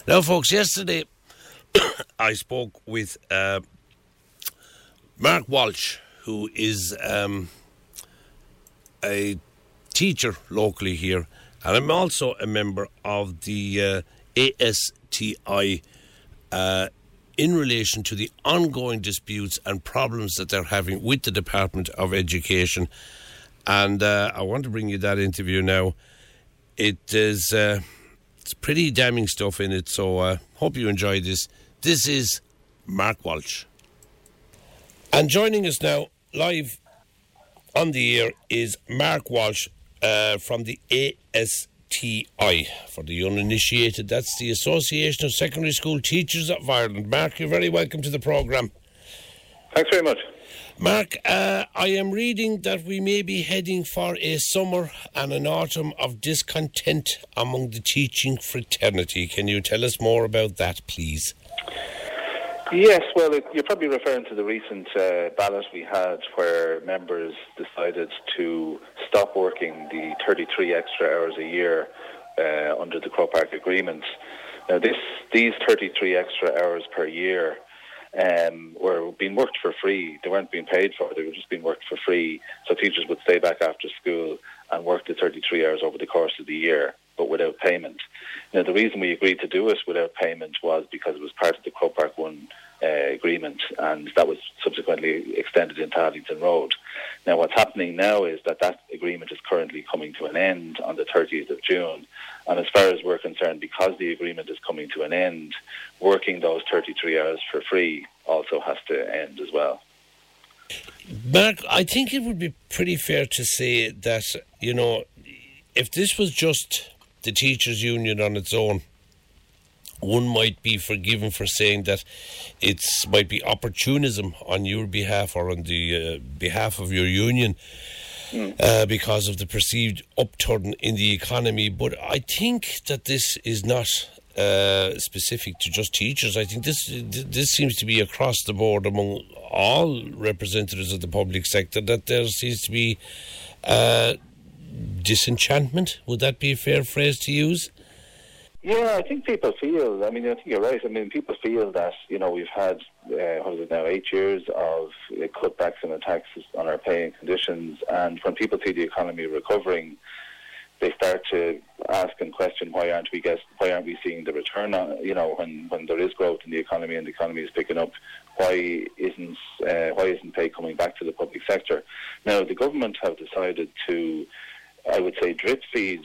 Now, folks, yesterday I spoke with Mark Walsh, who is a teacher locally here, and I'm also a member of the ASTI in relation to the ongoing disputes and problems that they're having with the Department of Education. And I want to bring you that interview now. It is it's pretty damning stuff in it, so hope you enjoy this. This is Mark Walsh. And joining us now, live on the air, is Mark Walsh from the ASTI. For the uninitiated, that's the Association of Secondary School Teachers of Ireland. Mark, you're very welcome to the programme. Thanks very much. Mark, I am reading that we may be heading for a summer and an autumn of discontent among the teaching fraternity. Can you tell us more about that, please? Yes, well, you're probably referring to the recent ballot we had where members decided to stop working the 33 extra hours a year under the Croke Park Agreement. Now, these 33 extra hours per year were being worked for free. They weren't being paid for, they were just being worked for free. So teachers would stay back after school and work the 33 hours over the course of the year, but without payment. Now, the reason we agreed to do it without payment was because it was part of the Croke Park 1 agreement, and that was subsequently extended into Harlington Road. Now, what's happening now is that agreement is currently coming to an end on the 30th of June. And as far as we're concerned, because the agreement is coming to an end, working those 33 hours for free also has to end as well. Mark, I think it would be pretty fair to say that, you know, if this was just the teachers' union on its own, one might be forgiven for saying that it might be opportunism on your behalf or on the behalf of your union because of the perceived upturn in the economy. But I think that this is not specific to just teachers. I think this seems to be across the board among all representatives of the public sector, that there seems to be disenchantment. Would that be a fair phrase to use? Yeah, I think people feel, I think you're right. People feel that, we've had, 8 years of cutbacks and attacks on our pay and conditions. And when people see the economy recovering, they start to ask and question why aren't we seeing the return on, when there is growth in the economy and the economy is picking up, why isn't pay coming back to the public sector? Now, the government have decided to, I would say, drip feed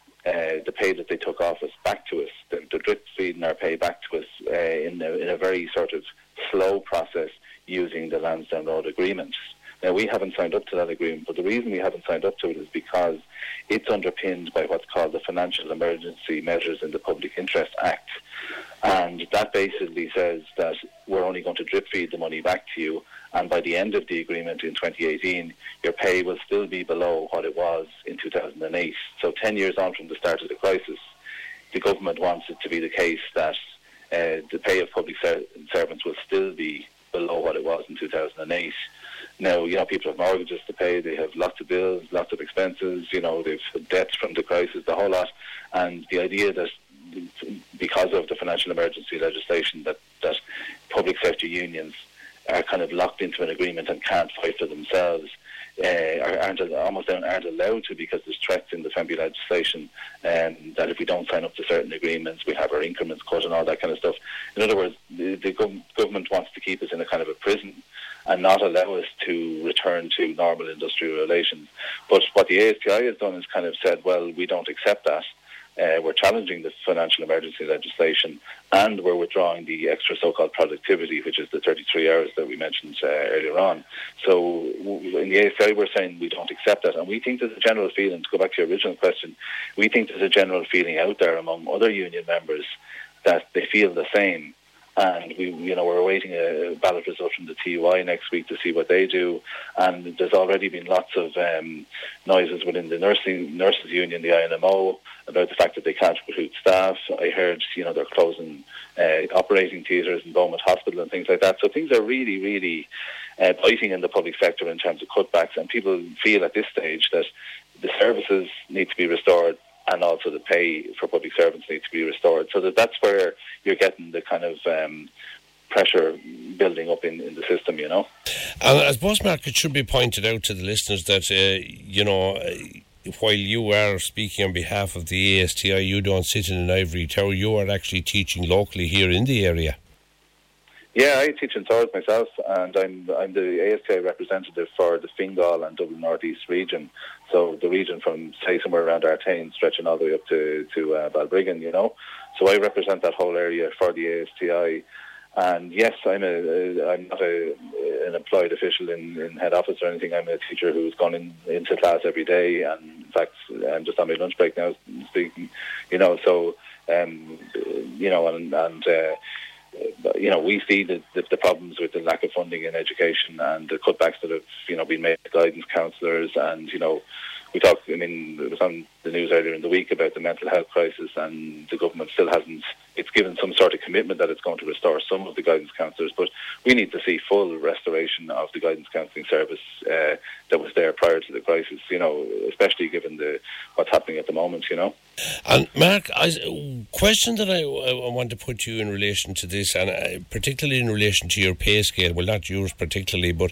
the pay that they took off us back to us. The drip feeding our pay back to us in a very sort of slow process using the Lansdowne Road Agreement. Now, we haven't signed up to that agreement, but the reason we haven't signed up to it is because it's underpinned by what's called the Financial Emergency Measures in the Public Interest Act. And that basically says that we're only going to drip feed the money back to you, and by the end of the agreement in 2018, your pay will still be below what it was in 2008. So 10 years on from the start of the crisis, the government wants it to be the case that the pay of public servants will still be below what it was in 2008. Now, people have mortgages to pay, they have lots of bills, lots of expenses, they've debts from the crisis, the whole lot. And the idea that because of the financial emergency legislation that public sector unions are kind of locked into an agreement and can't fight for themselves, aren't allowed to, because there's threats in the FEMBI legislation that if we don't sign up to certain agreements, we have our increments cut and all that kind of stuff. In other words, the government wants to keep us in a kind of a prison and not allow us to return to normal industrial relations. But what the ASTI has done is kind of said, well, we don't accept that. We're challenging the financial emergency legislation, and we're withdrawing the extra so-called productivity, which is the 33 hours that we mentioned earlier on. So in the ASTI, we're saying we don't accept that, and we think there's a general feeling, to go back to your original question, we think there's a general feeling out there among other union members that they feel the same. And we're awaiting a ballot result from the TUI next week to see what they do. And there's already been lots of noises within the nurses union, the INMO, about the fact that they can't recruit staff. I heard, they're closing operating theatres in Beaumont Hospital and things like that. So things are really, really biting in the public sector in terms of cutbacks. And people feel at this stage that the services need to be restored and also the pay for public servants needs to be restored. So that's where you're getting the kind of pressure building up in the system, you know. And I suppose, Mark, it should be pointed out to the listeners that, while you are speaking on behalf of the ASTI, you don't sit in an ivory tower. You are actually teaching locally here in the area. Yeah, I teach in Swords myself, and I'm the ASTI representative for the Fingal and Dublin North East region. So the region from, say, somewhere around Artane, stretching all the way up to Balbriggan, you know. So I represent that whole area for the ASTI. And yes, I'm not an employed official in head office or anything. I'm a teacher who's gone into class every day, and in fact, I'm just on my lunch break now speaking. You know, so we see the problems with the lack of funding in education and the cutbacks that have been made to guidance counsellors, and we talked. I mean, it was on the news earlier in the week about the mental health crisis, and the government still hasn't. It's given some sort of commitment that it's going to restore some of the guidance counsellors, but we need to see full restoration of the guidance counselling service that was there prior to the crisis. Especially given what's happening at the moment. And Mark, a question that I want to put to you in relation to this, and particularly in relation to your pay scale. Well, not yours particularly, but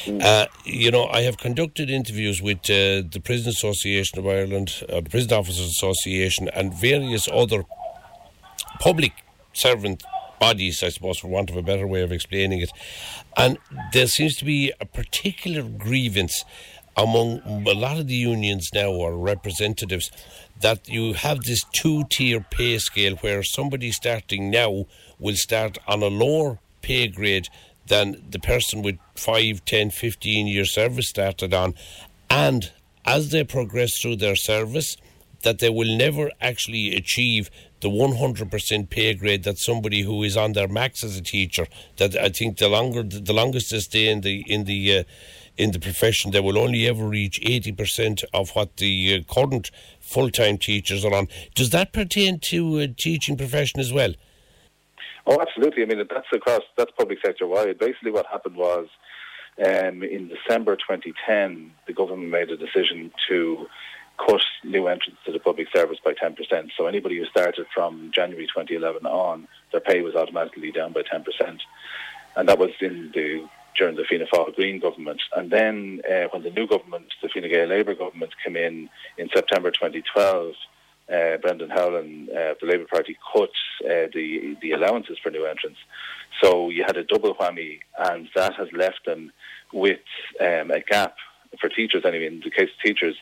I have conducted interviews with the Prison Association of Ireland, the Prison Officers Association, and various other public servant bodies, I suppose, for want of a better way of explaining it. And there seems to be a particular grievance among a lot of the unions now, or representatives, that you have this two-tier pay scale where somebody starting now will start on a lower pay grade than the person with 5, 10, 15 year service started on, and as they progress through their service, that they will never actually achieve the 100% pay grade that somebody who is on their max as a teacher. That I think the longest they stay in the profession, they will only ever reach 80% of what the current full-time teachers are on. Does that pertain to a teaching profession as well? Oh, absolutely. I mean, that's public sector wide. Basically what happened was in December 2010, the government made a decision to cut new entrants to the public service by 10%. So anybody who started from January 2011 on, their pay was automatically down by 10%. And that was during the Fianna Fáil Green government. And then when the new government, the Fine Gael Labour government, came in September 2012, Brendan Howlin, the Labour Party, cut the allowances for new entrants. So you had a double whammy, and that has left them with a gap for teachers, anyway, in the case of teachers,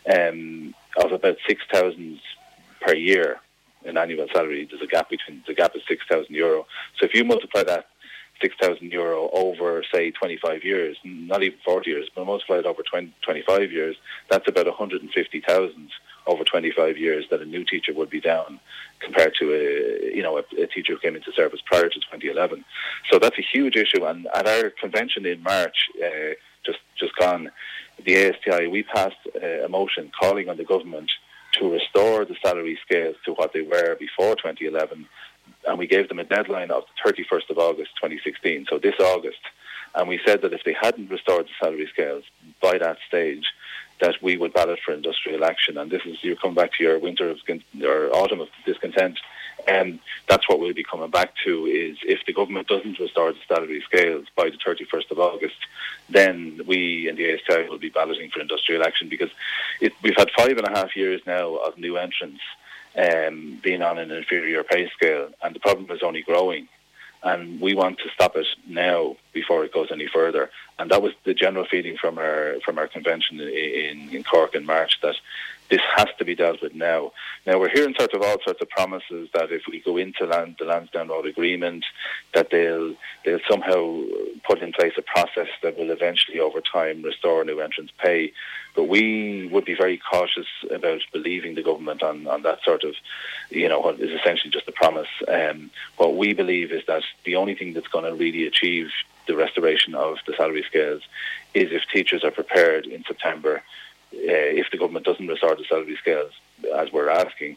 of about 6,000 per year in annual salary. There's a gap is €6,000. So if you multiply that €6,000 over, say, 25 years, not even 40 years, but multiply it over 25 years, that's about 150,000 over 25 years that a new teacher would be down compared to a teacher who came into service prior to 2011. So that's a huge issue. And at our convention in March, just gone, the ASTI, we passed a motion calling on the government to restore the salary scales to what they were before 2011, and we gave them a deadline of the 31st of August 2016, so this August. And we said that if they hadn't restored the salary scales by that stage, that we would ballot for industrial action. And this is, you're coming back to your autumn of discontent, and that's what we'll be coming back to, is if the government doesn't restore the salary scales by the 31st of August, then we in the ASTI will be balloting for industrial action, because we've had 5.5 years now of new entrants being on an inferior pay scale, and the problem is only growing. And we want to stop it now before it goes any further. And that was the general feeling from our convention in Cork in March, that this has to be dealt with now. Now, we're hearing all sorts of promises that if we go into the Lansdowne Road Agreement, that they'll somehow put in place a process that will eventually, over time, restore new entrants' pay. But we would be very cautious about believing the government on that sort of, what is essentially just a promise. What we believe is that the only thing that's going to really achieve the restoration of the salary scales is if teachers are prepared in September, if the government doesn't restore the salary scales, as we're asking,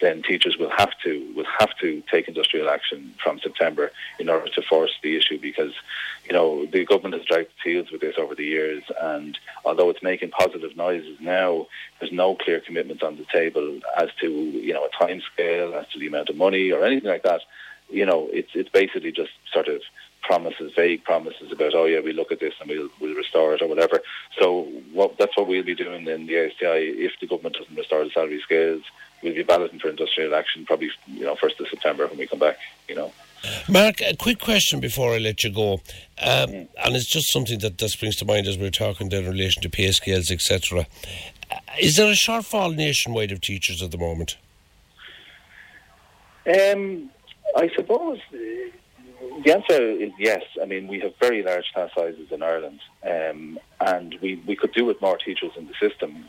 then teachers will have to take industrial action from September in order to force the issue, because the government has dragged its heels with this over the years, and although it's making positive noises now, there's no clear commitment on the table as to a time scale, as to the amount of money or anything like that. It's basically just sort of vague promises about, oh yeah, we look at this and we'll restore it or whatever. So that's what we'll be doing in the ASTI. If the government doesn't restore the salary scales, we'll be balloting for industrial action probably 1st of September when we come back. Mark, a quick question before I let you go, and it's just something that springs to mind as we're talking there in relation to pay scales, etc. Is there a shortfall nationwide of teachers at the moment? I suppose the answer is yes. I mean, we have very large class sizes in Ireland, and we could do with more teachers in the system.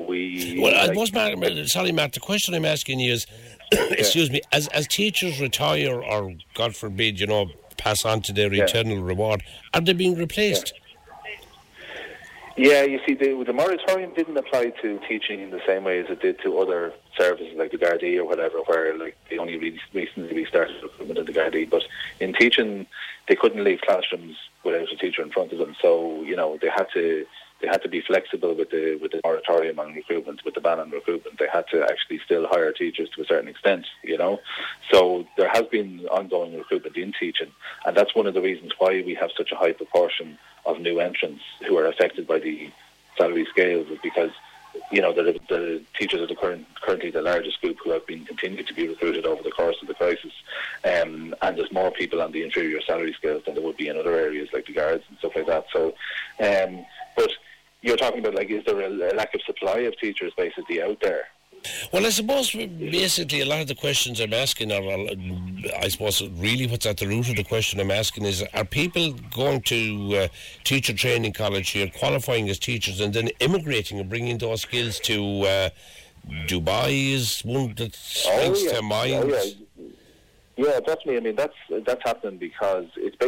Sorry, Mark, the question I'm asking you is, excuse me, as teachers retire or, God forbid, pass on to their eternal reward, are they being replaced? Yeah, you see, the moratorium didn't apply to teaching in the same way as it did to other services like the Gardaí or whatever, where they only recently restarted recruitment in the Gardaí. But in teaching, they couldn't leave classrooms without a teacher in front of them. So they had to be flexible with the moratorium on recruitment, with the ban on recruitment. They had to actually still hire teachers to a certain extent. So there has been ongoing recruitment in teaching, and that's one of the reasons why we have such a high proportion of new entrants who are affected by the salary scales, is because the teachers are currently the largest group who have been continued to be recruited over the course of the crisis, and there's more people on the inferior salary scales than there would be in other areas like the guards and stuff like that. So, but you're talking about, is there a lack of supply of teachers basically out there? Well, I suppose basically a lot of the questions I'm asking are, I suppose really what's at the root of the question I'm asking is, are people going to teacher training college here, qualifying as teachers and then immigrating and bringing those skills to Dubai is one that springs to mind? Yeah, definitely. I mean, that's happening because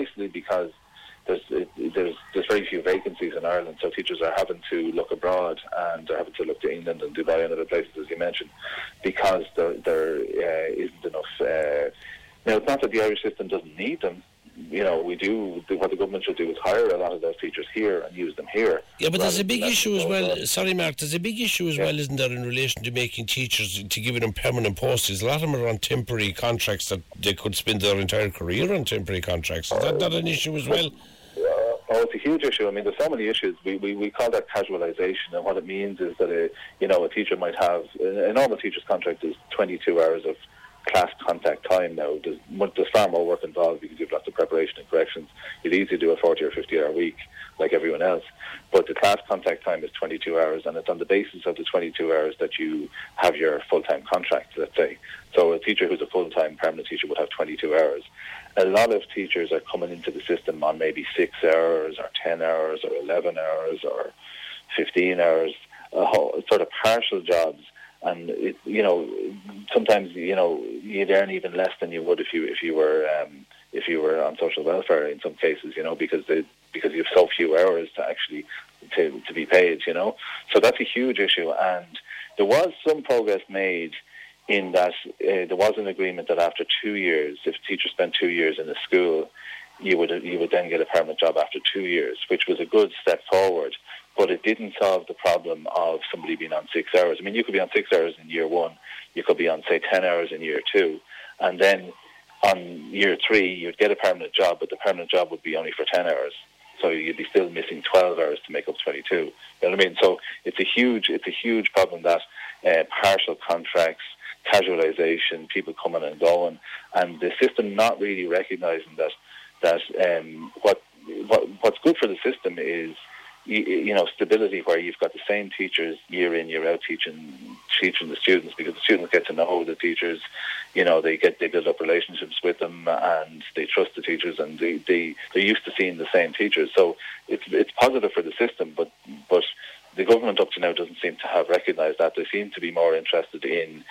there's very few vacancies in Ireland, so teachers are having to look abroad, and they're having to look to England and Dubai and other places, as you mentioned, because there isn't enough. Now, it's not that the Irish system doesn't need them. We do. What the government should do is hire a lot of those teachers here and use them here. Yeah, but there's a big issue as well. Sorry, Mark, there's a big issue as well, isn't there, in relation to making teachers, to giving them permanent postings? A lot of them are on temporary contracts that they could spend their entire career on temporary contracts. Is that not an issue as well? It's a huge issue. I mean, there's so many issues. We call that casualisation, and what it means is that a teacher might have a normal teacher's contract is 22 hours of class contact time. Now there's far more work involved because you have lots of preparation and corrections. You'd easily do a 40 or 50 hour week like everyone else, but the class contact time is 22 hours, and it's on the basis of the 22 hours that you have your full-time contract, let's say. So a teacher who's a full-time permanent teacher would have 22 hours. A lot of teachers are coming into the system on maybe 6 hours or 10 hours or 11 hours or 15 hours, sort of partial jobs. And sometimes you'd earn even less than you would if you were on social welfare in some cases, because you have so few hours to actually to be paid, So that's a huge issue, and there was some progress made in that there was an agreement that after 2 years, if a teacher spent 2 years in a school, you would then get a permanent job after 2 years, which was a good step forward. But it didn't solve the problem of somebody being on 6 hours. I mean, you could be on 6 hours in year one, you could be on, say, 10 hours in year two, and then on year three, you'd get a permanent job, but the permanent job would be only for 10 hours. So you'd be still missing 12 hours to make up 22. You know what I mean? So it's a huge problem that partial contracts, casualisation, people coming and going, and the system not really recognising that what's good for the system is stability, where you've got the same teachers year in, year out teaching the students, because the students get to know the teachers, they build up relationships with them, and they trust the teachers, and they're used to seeing the same teachers. So it's positive for the system, but the government up to now doesn't seem to have recognised that. They seem to be more interested in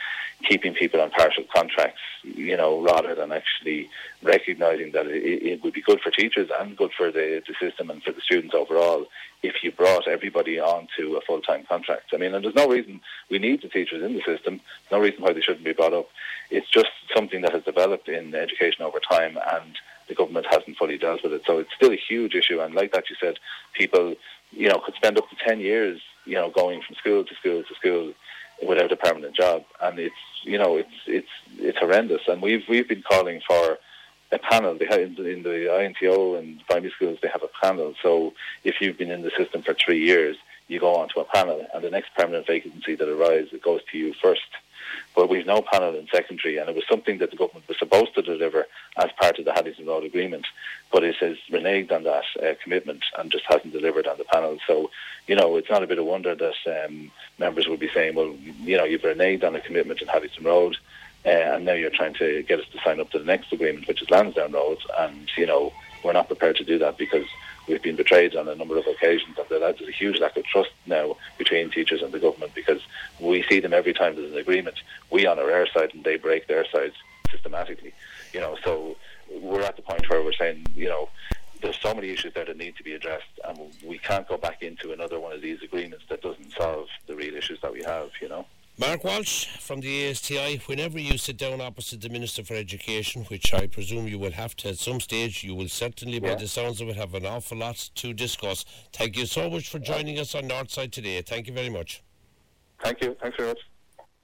keeping people on partial contracts, rather than actually recognising that it would be good for teachers and good for the system and for the students overall if you brought everybody onto a full-time contract. I mean, and there's no reason we need the teachers in the system, no reason why they shouldn't be brought up. It's just something that has developed in education over time, and the government hasn't fully dealt with it. So it's still a huge issue, and like that you said, people, could spend up to 10 years, going from school to school to school without a permanent job, and it's horrendous. And we've been calling for a panel. They have in the INTO and primary schools, they have a panel. So if you've been in the system for 3 years, you go onto a panel, and the next permanent vacancy that arises, it goes to you first. But we've no panel in secondary, and it was something that the government was supposed to deliver as part of the Haddington Road Agreement, but it has reneged on that commitment and just hasn't delivered on the panel. So, it's not a bit of wonder that members would be saying, well, you've reneged on a commitment in Haddington Road, and now you're trying to get us to sign up to the next agreement, which is Lansdowne Road, and, we're not prepared to do that because we've been betrayed on a number of occasions, and there's a huge lack of trust now between teachers and the government, because we see them every time there's an agreement. We honour our side and they break their side systematically. So we're at the point where we're saying, there's so many issues there that need to be addressed, and we can't go back into another one of these agreements that doesn't solve the real issues that we have, Mark Walsh from the ASTI, whenever you sit down opposite the Minister for Education, which I presume you will have to at some stage, you will certainly, by the sounds of it, have an awful lot to discuss. Thank you so much for joining us on Northside today. Thank you very much. Thank you. Thanks very much.